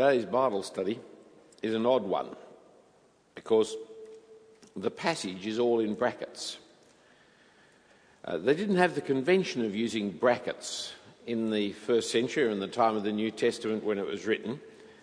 Today's Bible study is an odd one because the passage is all in brackets. They didn't have the convention of using brackets in the first century or in the time of the New Testament when it was written.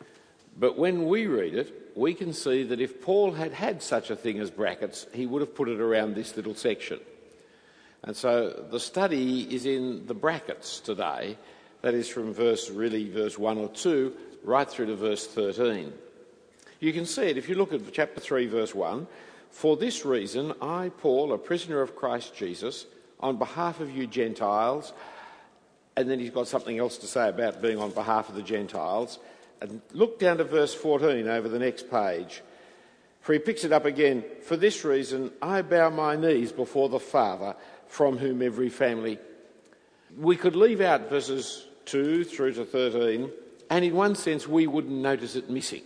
But when we read it, we can see that if Paul had had such a thing as brackets, he would have put it around this little section. And so the study is in the brackets today. That is from verse 1 or 2 right through to verse 13. You can see it if you look at chapter 3, verse 1. For this reason, I, Paul, a prisoner of Christ Jesus, on behalf of you Gentiles, and then he's got something else to say about being on behalf of the Gentiles. And look down to verse 14 over the next page. For he picks it up again. For this reason, I bow my knees before the Father, from whom every family... We could leave out verses 2 through to 13, and in one sense we wouldn't notice it missing,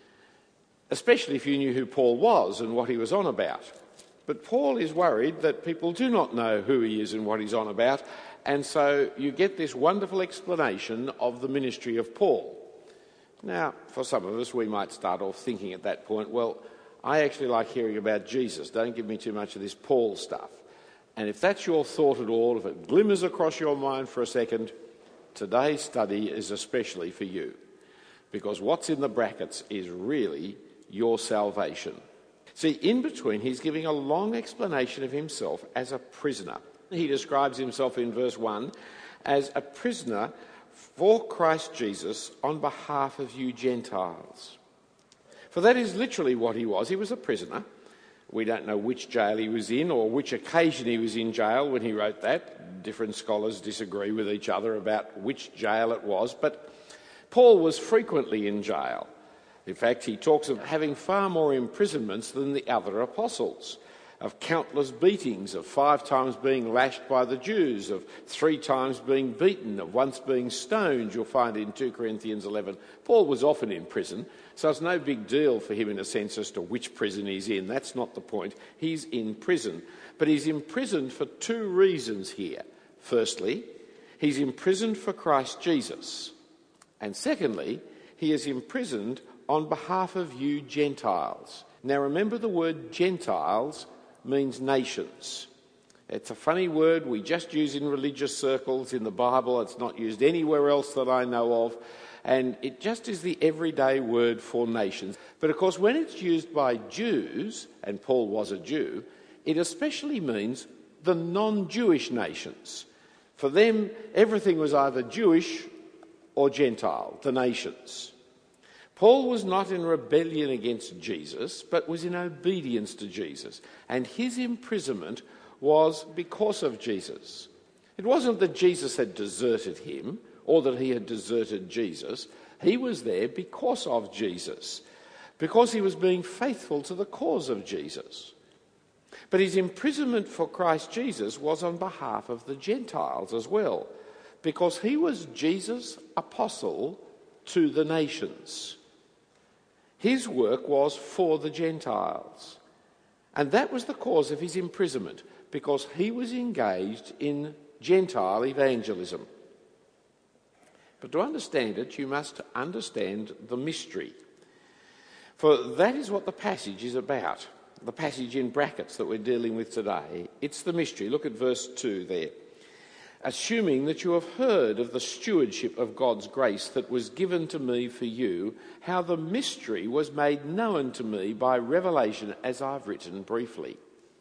especially if you knew who Paul was and what he was on about. But Paul is worried that people do not know who he is and what he's on about, and so you get this wonderful explanation of the ministry of Paul. Now, for some of us, we might start off thinking at that point, well, I actually like hearing about Jesus. Don't give me too much of this Paul stuff. And if that's your thought at all, if it glimmers across your mind for a second, today's study is especially for you, because what's in the brackets is really your salvation. See, in between, he's giving a long explanation of himself as a prisoner. He describes himself in verse 1 as a prisoner for Christ Jesus on behalf of you Gentiles. For that is literally what he was. He was a prisoner. We don't know which jail he was in or which occasion he was in jail when he wrote that. Different scholars disagree with each other about which jail it was, but Paul was frequently in jail. In fact, he talks of having far more imprisonments than the other apostles, of countless beatings, of 5 times being lashed by the Jews, of 3 times being beaten, of once being stoned, you'll find in 2 Corinthians 11. Paul was often in prison, so it's no big deal for him in a sense as to which prison he's in. That's not the point. He's in prison. But he's imprisoned for 2 reasons here. Firstly, he's imprisoned for Christ Jesus. And secondly, he is imprisoned on behalf of you Gentiles. Now remember, the word Gentiles means nations. It's a funny word we just use in religious circles in the Bible. It's not used anywhere else that I know of. And it just is the everyday word for nations. But of course, when it's used by Jews, and Paul was a Jew, it especially means the non-Jewish nations. For them, everything was either Jewish or Gentile, the nations. Paul was not in rebellion against Jesus, but was in obedience to Jesus. And his imprisonment was because of Jesus. It wasn't that Jesus had deserted him or that he had deserted Jesus. He was there because of Jesus, because he was being faithful to the cause of Jesus. But his imprisonment for Christ Jesus was on behalf of the Gentiles as well, because he was Jesus' apostle to the nations. His work was for the Gentiles. And that was the cause of his imprisonment, because he was engaged in Gentile evangelism. But to understand it, you must understand the mystery. For that is what the passage is about. The passage in brackets that we're dealing with today. It's the mystery. Look at verse 2 there. Assuming that you have heard of the stewardship of God's grace that was given to me for you, how the mystery was made known to me by revelation, as I've written briefly.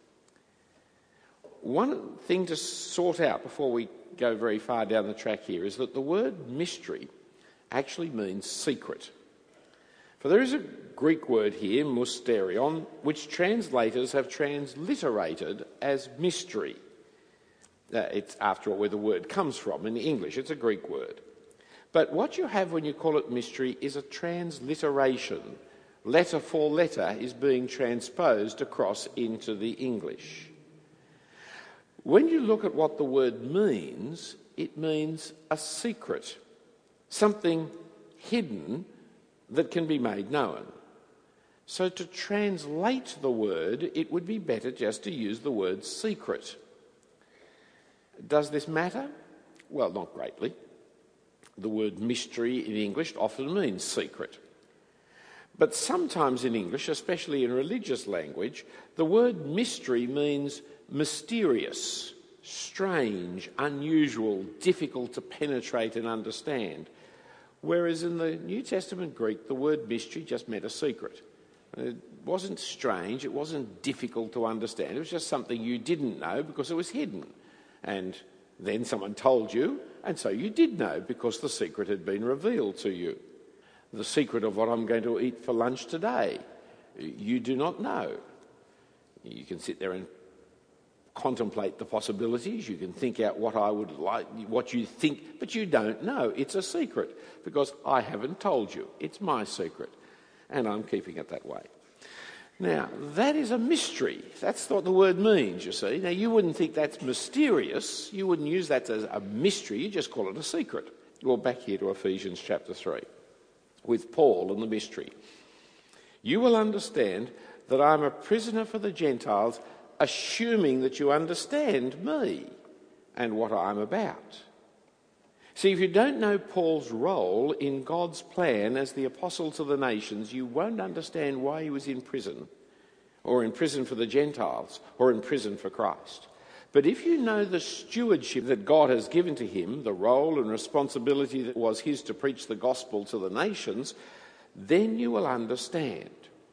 One thing to sort out before we go very far down the track here is that the word mystery actually means secret. For there is a Greek word here, mysterion, which translators have transliterated as mystery. It's, after all, where the word comes from. In English, it's a Greek word. But what you have when you call it mystery is a transliteration. Letter for letter is being transposed across into the English. When you look at what the word means, it means a secret, something hidden that can be made known. So to translate the word, it would be better just to use the word secret. Does this matter? Well, not greatly. The word mystery in English often means secret. But sometimes in English, especially in religious language, the word mystery means mysterious, strange, unusual, difficult to penetrate and understand. Whereas in the New Testament Greek, the word mystery just meant a secret. It wasn't strange, it wasn't difficult to understand, it was just something you didn't know because it was hidden. And then someone told you, and so you did know because the secret had been revealed to you. The secret of what I'm going to eat for lunch today, you do not know. You can sit there and contemplate the possibilities, you can think out what I would like, what you think, but you don't know. It's a secret because I haven't told you. It's my secret, and I'm keeping it that way. Now, that is a mystery. That's what the word means, you see. Now, you wouldn't think that's mysterious. You wouldn't use that as a mystery. You just call it a secret. Well, back here to Ephesians chapter 3 with Paul and the mystery. You will understand that I'm a prisoner for the Gentiles, assuming that you understand me and what I'm about. See, if you don't know Paul's role in God's plan as the apostle to the nations, you won't understand why he was in prison, or in prison for the Gentiles, or in prison for Christ. But if you know the stewardship that God has given to him, the role and responsibility that was his to preach the gospel to the nations, then you will understand.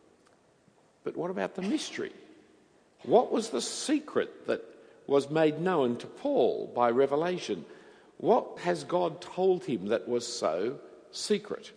But what about the mystery? What was the secret that was made known to Paul by revelation? What has God told him that was so secret?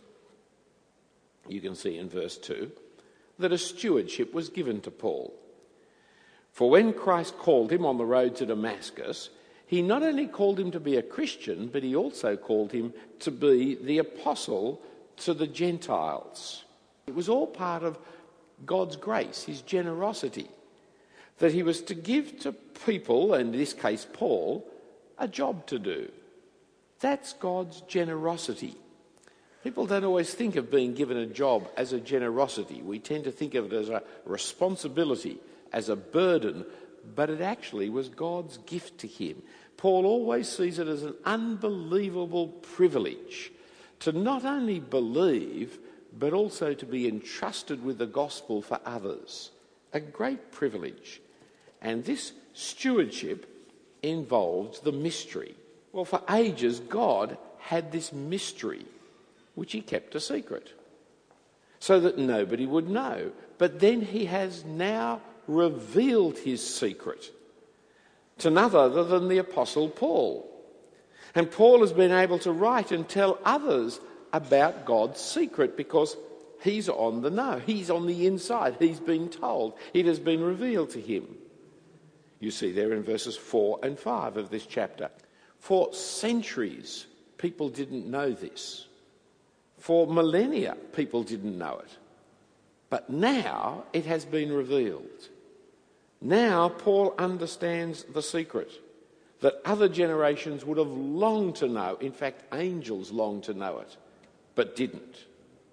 You can see in verse 2 that a stewardship was given to Paul. For when Christ called him on the road to Damascus, he not only called him to be a Christian, but he also called him to be the apostle to the Gentiles. It was all part of God's grace, his generosity, that he was to give to people, in this case Paul, a job to do. That's God's generosity. People don't always think of being given a job as a generosity. We tend to think of it as a responsibility, as a burden, but it actually was God's gift to him. Paul always sees it as an unbelievable privilege to not only believe, but also to be entrusted with the gospel for others. A great privilege. And this stewardship involved the mystery. Well, for ages, God had this mystery, which he kept a secret, so that nobody would know. But then he has now revealed his secret to none other than the Apostle Paul. And Paul has been able to write and tell others about God's secret because he's on the know. He's on the inside. He's been told. It has been revealed to him. You see there in verses 4 and 5 of this chapter. For centuries, people didn't know this. For millennia, people didn't know it. But now it has been revealed. Now Paul understands the secret that other generations would have longed to know. In fact, angels longed to know it, but didn't.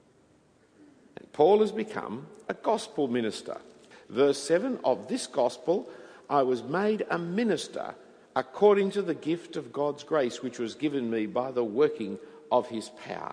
And Paul has become a gospel minister. Verse 7, of this gospel I was made a minister according to the gift of God's grace, which was given me by the working of his power.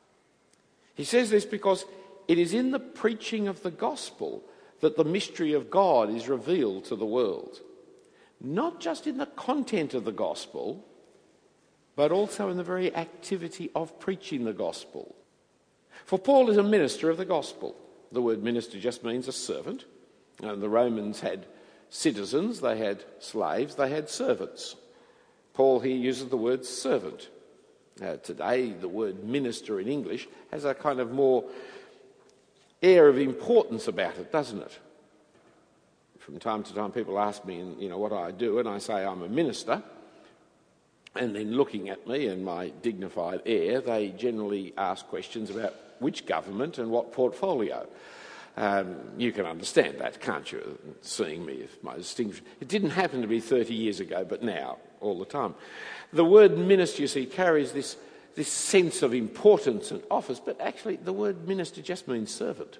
He says this because it is in the preaching of the gospel that the mystery of God is revealed to the world. Not just in the content of the gospel, but also in the very activity of preaching the gospel. For Paul is a minister of the gospel. The word minister just means a servant. And the Romans had citizens, they had slaves, they had servants. Paul here uses the word servant. Today, the word minister in English has a kind of more air of importance about it, doesn't it? From time to time, people ask me, what I do, and I say I'm a minister. And then looking at me and my dignified air, they generally ask questions about which government and what portfolio. You can understand that, can't you? Seeing me as my distinction. It didn't happen to be 30 years ago, but now, all the time. The word minister, you see, carries this sense of importance and office, but actually the word minister just means servant.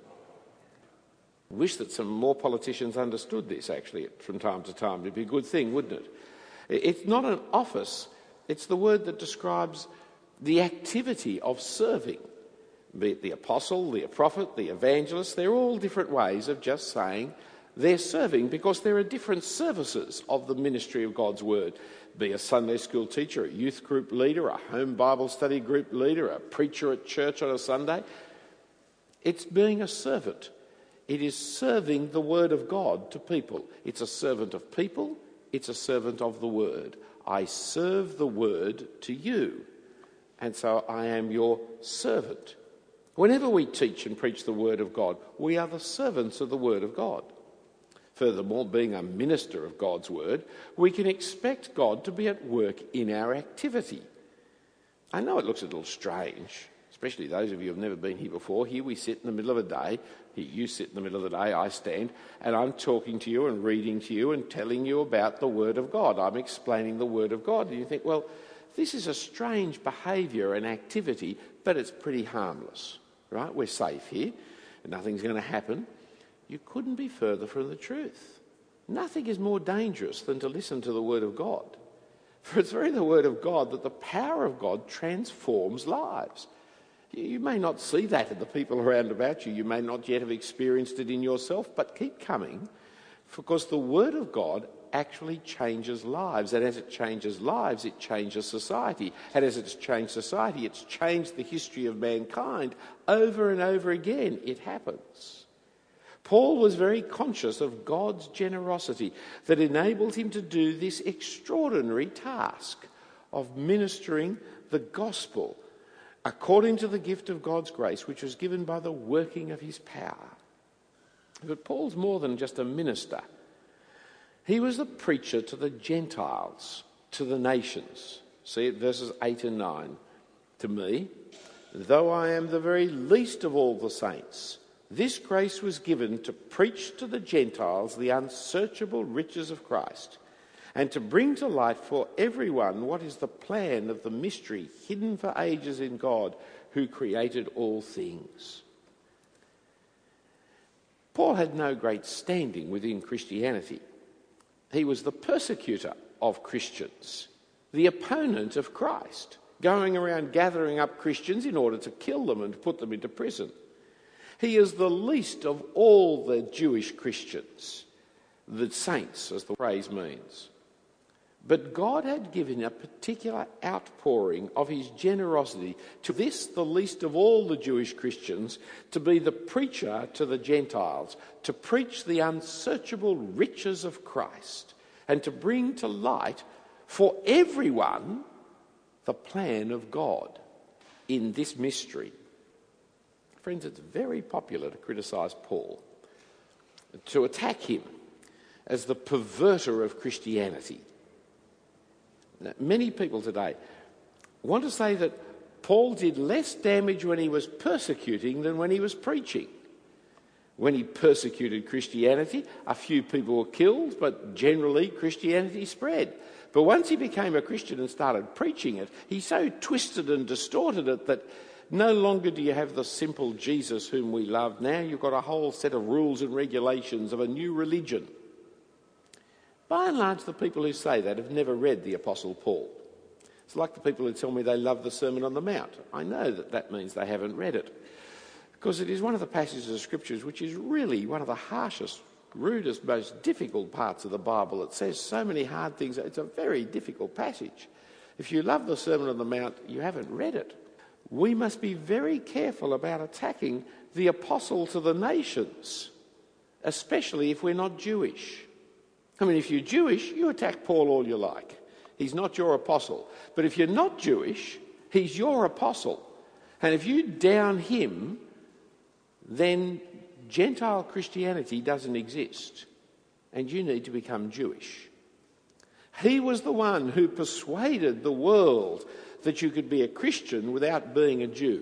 I wish that some more politicians understood this, actually, from time to time. It'd be a good thing, wouldn't it? It's not an office. It's the word that describes the activity of serving. Be it the apostle, the prophet, the evangelist, they're all different ways of just saying they're serving, because there are different services of the ministry of God's word. Be a Sunday school teacher, a youth group leader, a home Bible study group leader, a preacher at church on a Sunday. It's being a servant. It is serving the word of God to people. It's a servant of people. It's a servant of the word. I serve the word to you, and so I am your servant. Whenever we teach and preach the word of God, we are the servants of the word of God. Furthermore, being a minister of God's word, we can expect God to be at work in our activity. I know it looks a little strange, especially those of you who have never been here before. Here we sit in the middle of a day. Here you sit in the middle of the day, I stand, and I'm talking to you and reading to you and telling you about the word of God. I'm explaining the word of God. And you think, well, this is a strange behaviour and activity, but it's pretty harmless, right? We're safe here, and nothing's going to happen. You couldn't be further from the truth. Nothing is more dangerous than to listen to the word of God. For it's through the word of God that the power of God transforms lives. You may not see that in the people around about you. You may not yet have experienced it in yourself, but keep coming, because the word of God actually changes lives. And as it changes lives, it changes society. And as it's changed society, it's changed the history of mankind. Over and over again, it happens. Paul was very conscious of God's generosity that enabled him to do this extraordinary task of ministering the gospel according to the gift of God's grace, which was given by the working of his power. But Paul's more than just a minister. He was the preacher to the Gentiles, to the nations. See it, verses 8 and 9. To me, though I am the very least of all the saints, this grace was given to preach to the Gentiles the unsearchable riches of Christ, and to bring to light for everyone what is the plan of the mystery hidden for ages in God, who created all things. Paul had no great standing within Christianity. He was the persecutor of Christians, the opponent of Christ, going around gathering up Christians in order to kill them and put them into prison. He is the least of all the Jewish Christians, the saints, as the phrase means. But God had given a particular outpouring of his generosity to this, the least of all the Jewish Christians, to be the preacher to the Gentiles, to preach the unsearchable riches of Christ, and to bring to light for everyone the plan of God in this mystery. Friends, it's very popular to criticise Paul, to attack him as the perverter of Christianity. Now, many people today want to say that Paul did less damage when he was persecuting than when he was preaching. When he persecuted Christianity, a few people were killed, but generally Christianity spread. But once he became a Christian and started preaching it, he so twisted and distorted it that no longer do you have the simple Jesus whom we love. Now you've got a whole set of rules and regulations of a new religion. By and large, the people who say that have never read the Apostle Paul. It's like the people who tell me they love the Sermon on the Mount. I know that that means they haven't read it, because it is one of the passages of Scriptures which is really one of the harshest, rudest, most difficult parts of the Bible. It says so many hard things. It's a very difficult passage. If you love the Sermon on the Mount, you haven't read it. We must be very careful about attacking the apostle to the nations, especially if we're not Jewish. I mean, if you're Jewish, you attack Paul all you like. He's not your apostle. But if you're not Jewish, he's your apostle. And if you down him, then Gentile Christianity doesn't exist, and you need to become Jewish. He was the one who persuaded the world that you could be a Christian without being a Jew.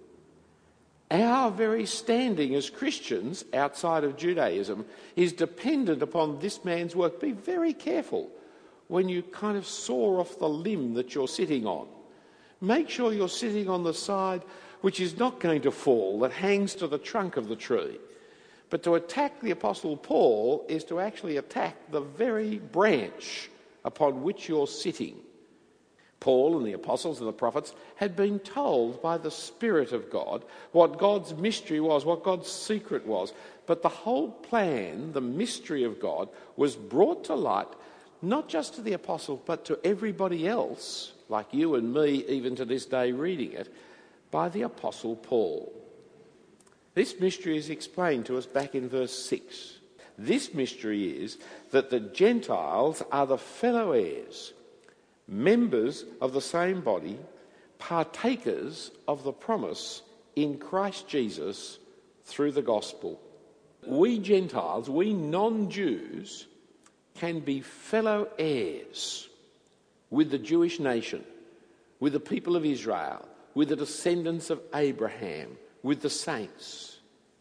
Our very standing as Christians outside of Judaism is dependent upon this man's work. Be very careful when you kind of saw off the limb that you're sitting on. Make sure you're sitting on the side which is not going to fall, that hangs to the trunk of the tree. But to attack the Apostle Paul is to actually attack the very branch upon which you're sitting. Paul and the apostles and the prophets had been told by the Spirit of God what God's mystery was, what God's secret was. But the whole plan, the mystery of God, was brought to light not just to the apostles but to everybody else, like you and me even to this day reading it, by the Apostle Paul. This mystery is explained to us back in verse 6. This mystery is that the Gentiles are the fellow heirs, members of the same body, partakers of the promise in Christ Jesus through the gospel. We Gentiles, we non-Jews, can be fellow heirs with the Jewish nation, with the people of Israel, with the descendants of Abraham, with the saints.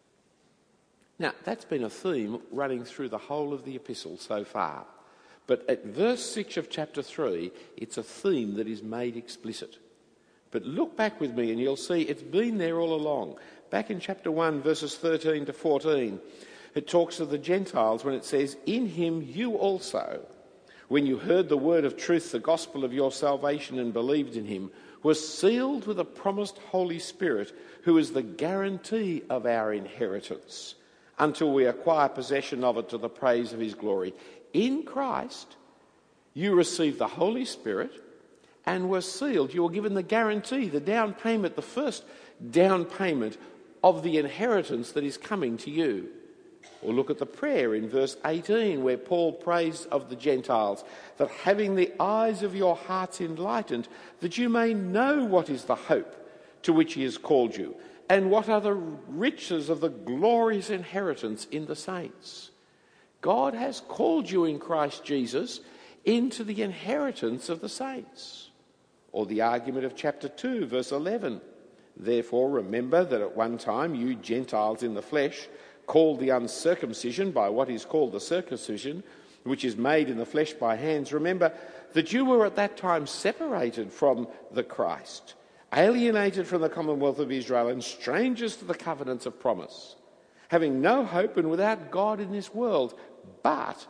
Now, that's been a theme running through the whole of the epistle so far. But at verse 6 of chapter 3, it's a theme that is made explicit. But look back with me and you'll see it's been there all along. Back in chapter 1, verses 13 to 14, it talks of the Gentiles when it says, "In him you also, when you heard the word of truth, the gospel of your salvation, and believed in him, were sealed with a promised Holy Spirit, who is the guarantee of our inheritance, until we acquire possession of it to the praise of his glory. In Christ, you received the Holy Spirit and were sealed." You were given the guarantee, the down payment, the first down payment of the inheritance that is coming to you. Or look at the prayer in verse 18 where Paul prays of the Gentiles, that having the eyes of your hearts enlightened, that you may know what is the hope to which he has called you, and what are the riches of the glorious inheritance in the saints. God has called you in Christ Jesus into the inheritance of the saints. Or the argument of chapter 2, verse 11. "Therefore remember that at one time you Gentiles in the flesh, called the uncircumcision by what is called the circumcision, which is made in the flesh by hands, remember that you were at that time separated from the Christ, alienated from the commonwealth of Israel, and strangers to the covenants of promise, having no hope and without God in this world. But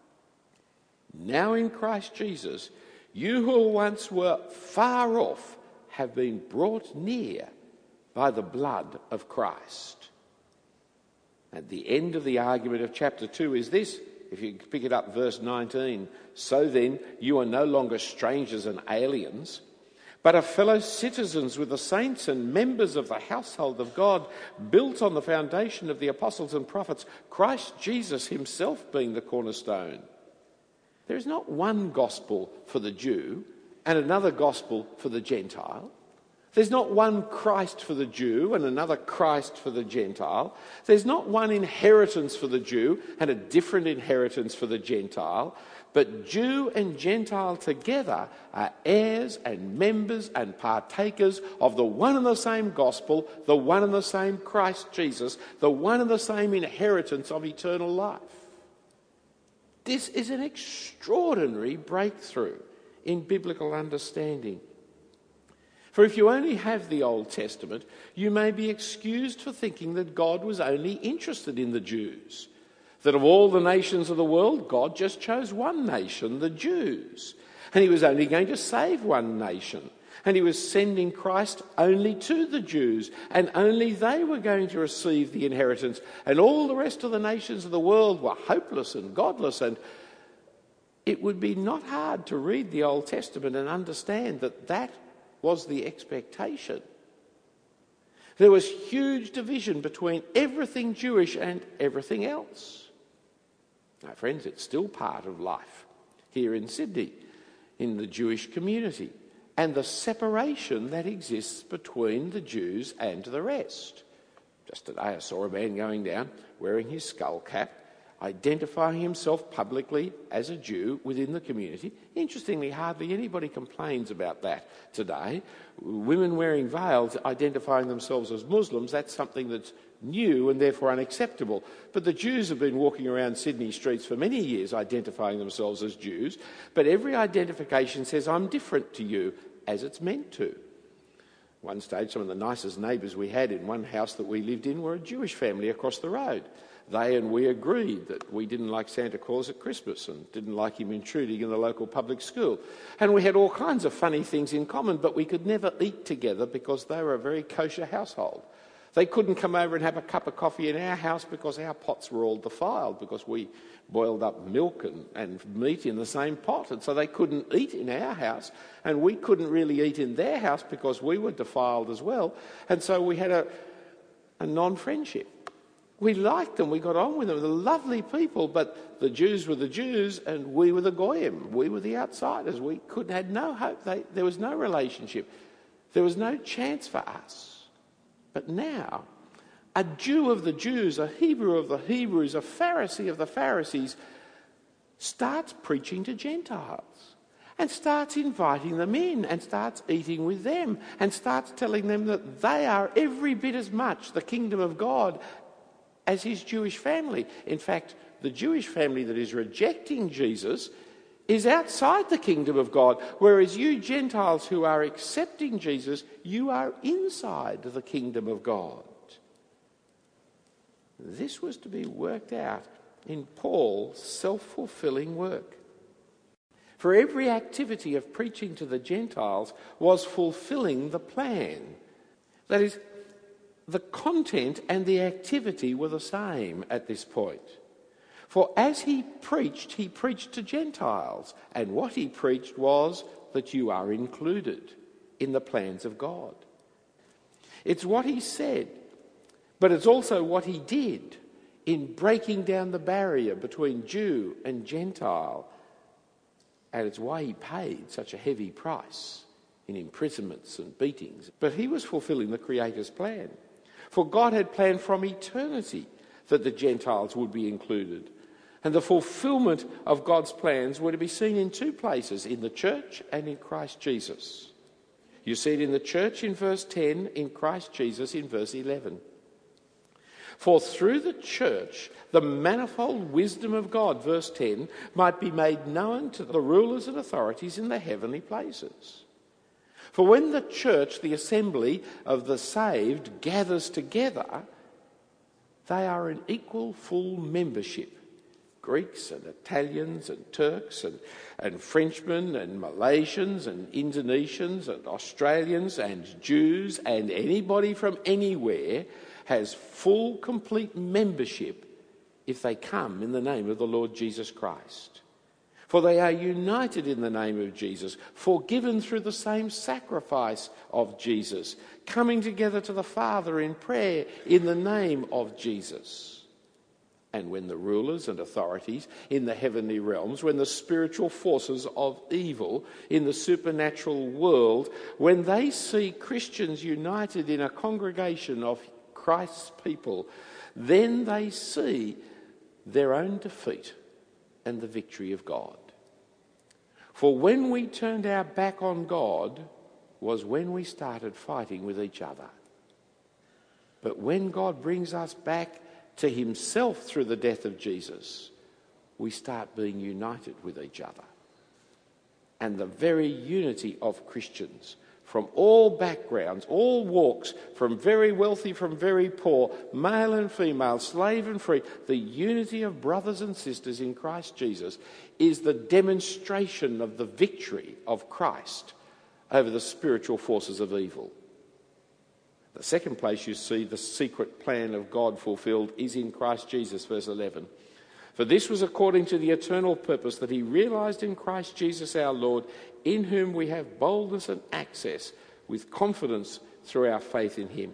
now in Christ Jesus, you who once were far off have been brought near by the blood of Christ." At the end of the argument of chapter 2 is this, if you pick it up, verse 19. "So then, you are no longer strangers and aliens, but are fellow citizens with the saints and members of the household of God, built on the foundation of the apostles and prophets, Christ Jesus himself being the cornerstone." There is not one gospel for the Jew and another gospel for the Gentile. There's not one Christ for the Jew and another Christ for the Gentile. There's not one inheritance for the Jew and a different inheritance for the Gentile. But Jew and Gentile together are heirs and members and partakers of the one and the same gospel, the one and the same Christ Jesus, the one and the same inheritance of eternal life. This is an extraordinary breakthrough in biblical understanding. For if you only have the Old Testament, you may be excused for thinking that God was only interested in the Jews. That of all the nations of the world, God just chose one nation, the Jews. And he was only going to save one nation. And he was sending Christ only to the Jews. And only they were going to receive the inheritance. And all the rest of the nations of the world were hopeless and godless. And it would be not hard to read the Old Testament and understand that that was the expectation. There was huge division between everything Jewish and everything else. Now, friends, it's still part of life here in Sydney, in the Jewish community, and the separation that exists between the Jews and the rest. Just today I saw a man going down wearing his skull cap, identifying himself publicly as a Jew within the community. Interestingly, hardly anybody complains about that today. Women wearing veils, identifying themselves as Muslims, that's something that's new and therefore unacceptable. But the Jews have been walking around Sydney streets for many years identifying themselves as Jews, but every identification says, "I'm different to you," as it's meant to. One stage, some of the nicest neighbours we had in one house that we lived in were a Jewish family across the road. They and we agreed that we didn't like Santa Claus at Christmas and didn't like him intruding in the local public school. And we had all kinds of funny things in common, but we could never eat together because they were a very kosher household. They couldn't come over and have a cup of coffee in our house because our pots were all defiled, because we boiled up milk and meat in the same pot. And so they couldn't eat in our house, and we couldn't really eat in their house because we were defiled as well. And so we had a non-friendship. We liked them, we got on with them, they were lovely people, but the Jews were the Jews and we were the Goyim. We were the outsiders. We had no hope. There was no relationship. There was no chance for us. But now, a Jew of the Jews, a Hebrew of the Hebrews, a Pharisee of the Pharisees, starts preaching to Gentiles and starts inviting them in and starts eating with them and starts telling them that they are every bit as much the kingdom of God as his Jewish family. In fact, the Jewish family that is rejecting Jesus is outside the kingdom of God, whereas you Gentiles who are accepting Jesus, you are inside the kingdom of God. This was to be worked out in Paul's self-fulfilling work. For every activity of preaching to the Gentiles was fulfilling the plan. That is, the content and the activity were the same at this point. For as he preached to Gentiles, and what he preached was that you are included in the plans of God. It's what he said, but it's also what he did in breaking down the barrier between Jew and Gentile, and it's why he paid such a heavy price in imprisonments and beatings. But he was fulfilling the Creator's plan. For God had planned from eternity that the Gentiles would be included. And the fulfilment of God's plans were to be seen in two places, in the church and in Christ Jesus. You see it in the church in verse 10, in Christ Jesus in verse 11. For through the church, the manifold wisdom of God, verse 10, might be made known to the rulers and authorities in the heavenly places. For when the church, the assembly of the saved, gathers together, they are in equal full membership. Greeks and Italians and Turks and Frenchmen and Malaysians and Indonesians and Australians and Jews and anybody from anywhere has full, complete membership if they come in the name of the Lord Jesus Christ. For they are united in the name of Jesus, forgiven through the same sacrifice of Jesus, coming together to the Father in prayer in the name of Jesus. And when the rulers and authorities in the heavenly realms, when the spiritual forces of evil in the supernatural world, when they see Christians united in a congregation of Christ's people, then they see their own defeat and the victory of God. For when we turned our back on God was when we started fighting with each other. But when God brings us back to himself through the death of Jesus, we start being united with each other. And the very unity of Christians from all backgrounds, all walks, from very wealthy, from very poor, male and female, slave and free, the unity of brothers and sisters in Christ Jesus is the demonstration of the victory of Christ over the spiritual forces of evil. The second place you see the secret plan of God fulfilled is in Christ Jesus, verse 11. For this was according to the eternal purpose that he realised in Christ Jesus our Lord, in whom we have boldness and access with confidence through our faith in him.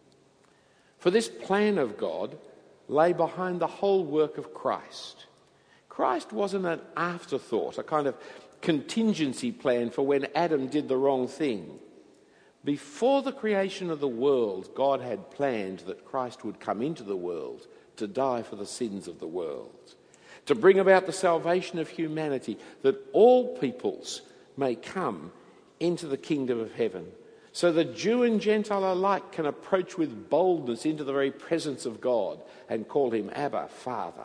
For this plan of God lay behind the whole work of Christ. Christ wasn't an afterthought, a kind of contingency plan for when Adam did the wrong thing. Before the creation of the world, God had planned that Christ would come into the world to die for the sins of the world, to bring about the salvation of humanity, that all peoples may come into the kingdom of heaven, so that Jew and Gentile alike can approach with boldness into the very presence of God and call him Abba, Father.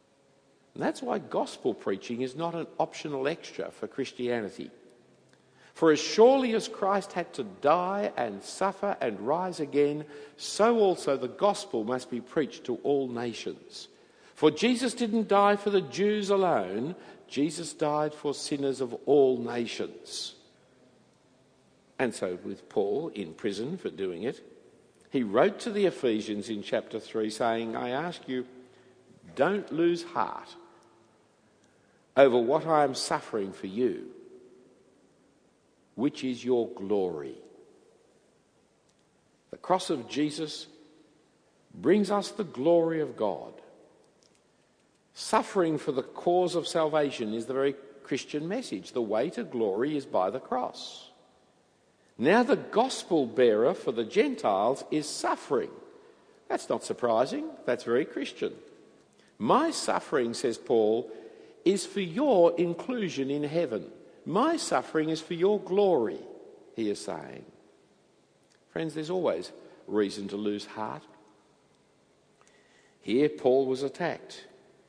And that's why gospel preaching is not an optional extra for Christianity. For as surely as Christ had to die and suffer and rise again, so also the gospel must be preached to all nations. For Jesus didn't die for the Jews alone, Jesus died for sinners of all nations. And so with Paul in prison for doing it, he wrote to the Ephesians in chapter 3 saying, I ask you, don't lose heart over what I am suffering for you, which is your glory. The cross of Jesus brings us the glory of God. Suffering for the cause of salvation is the very Christian message. The way to glory is by the cross. Now the gospel bearer for the Gentiles is suffering. That's not surprising. That's very Christian. My suffering, says Paul, is for your inclusion in heaven. My suffering is for your glory, he is saying. Friends, there's always reason to lose heart. Here Paul was attacked.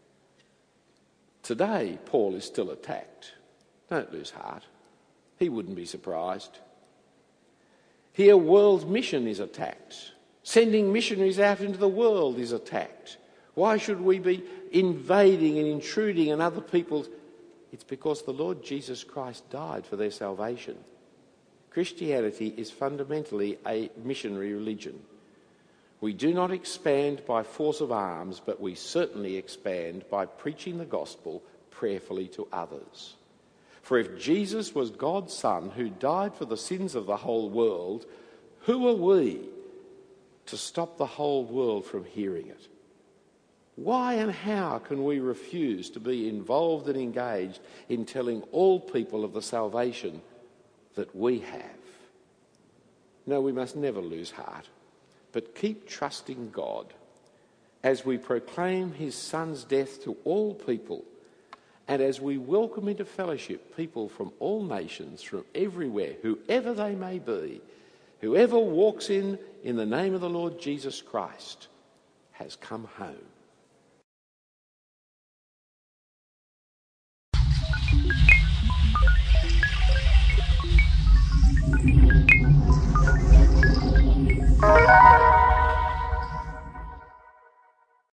Today Paul is still attacked. Don't lose heart. He wouldn't be surprised. Here world mission is attacked. Sending missionaries out into the world is attacked. Why should we be invading and intruding in other people's? It's because the Lord Jesus Christ died for their salvation. Christianity is fundamentally a missionary religion. We do not expand by force of arms, but we certainly expand by preaching the gospel prayerfully to others. For if Jesus was God's Son who died for the sins of the whole world, who are we to stop the whole world from hearing it? Why and how can we refuse to be involved and engaged in telling all people of the salvation that we have? No, we must never lose heart, but keep trusting God as we proclaim his Son's death to all people and as we welcome into fellowship people from all nations, from everywhere, whoever they may be. Whoever walks in the name of the Lord Jesus Christ has come home.